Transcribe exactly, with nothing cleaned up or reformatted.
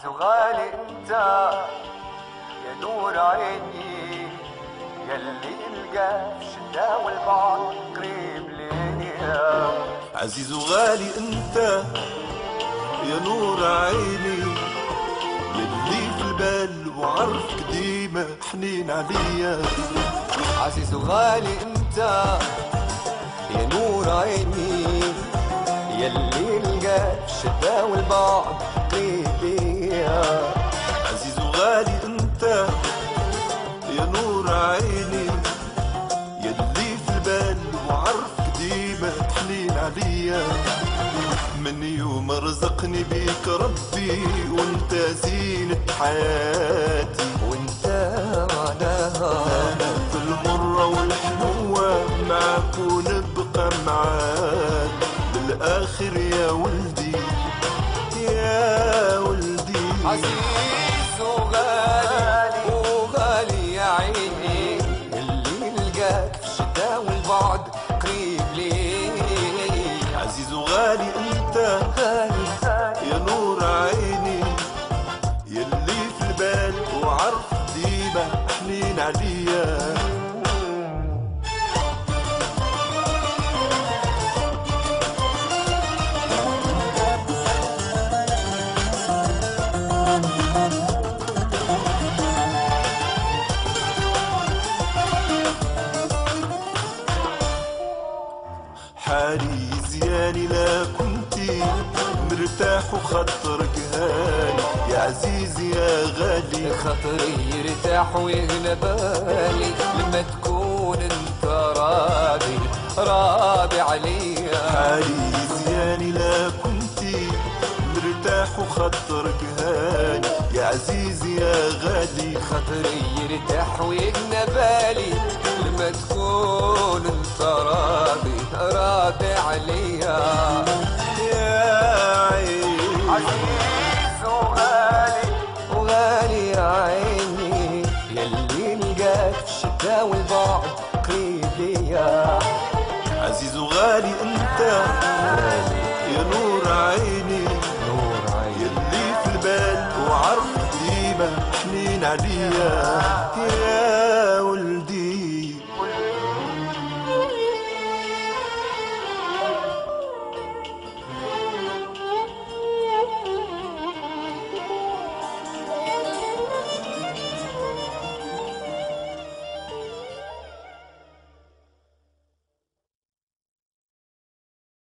عزيز وغالي انت يا نور عيني، يلي القى في الشتا والبعد قريب ليا. عزيز وغالي انت يا نور عيني، يلي في البال وعرفك ديما حنين عليا. عزيز وغالي انت يا نور عيني، يلي القى في الشتا والبعد قريب ليا. عزيز وغالي انت يا نور عيني، يلي في البال وعرفك ديما حنين عليا. من يوم رزقني بيك ربي وانت زينة حياتي، وانت معناها انا في المرة والحلوة معاك ونبقى معاك بالاخر يا ولدي يا ولدي. عزيز وغالي وغالي يا عيني، اللي نلقاك في الشتا والبعد قريب لي. عزيز وغالي انت يا نور عيني، يلي في البال وعرف ديما حنين عليا. حالي زياني لا كنتي مرتاح وخاطرك هاني يا عزيزي يا غالي. خاطري يرتاح ويغلى بالي لما تكون انت راضي راضي عليا. حالي زياني لا كنتي مرتاح وخاطرك هاني يا عزيزي يا غالي. خاطري يرتاح ويغنى بالي لما تكون انت راضي راضي عليا. يا عيني عزيز وغالي وغالي يا عيني، يلي نلقاك في الشتا والبعد قريب ليا. عزيز وغالي انت يا نور عيني، نور عيني يلي في البال وعرف ديما حنين عليا يا